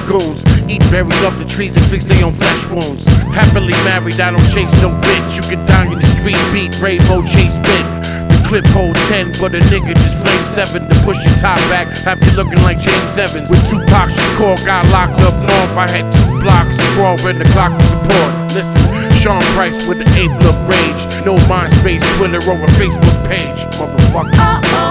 goons. Eat berries off the trees and fix their own flesh wounds. Happily married, I don't chase no bitch. You can die in the street beat, rainbow chase spit. The clip hold 10, but a nigga just flame 7 to push your top back, have you looking like James Evans. With Tupac Shakur got locked up north, I had 2 blocks of raw and the clock for support. Listen, Sean Price with the ape look rage. No MySpace, Twitter, or a Facebook page, motherfucker.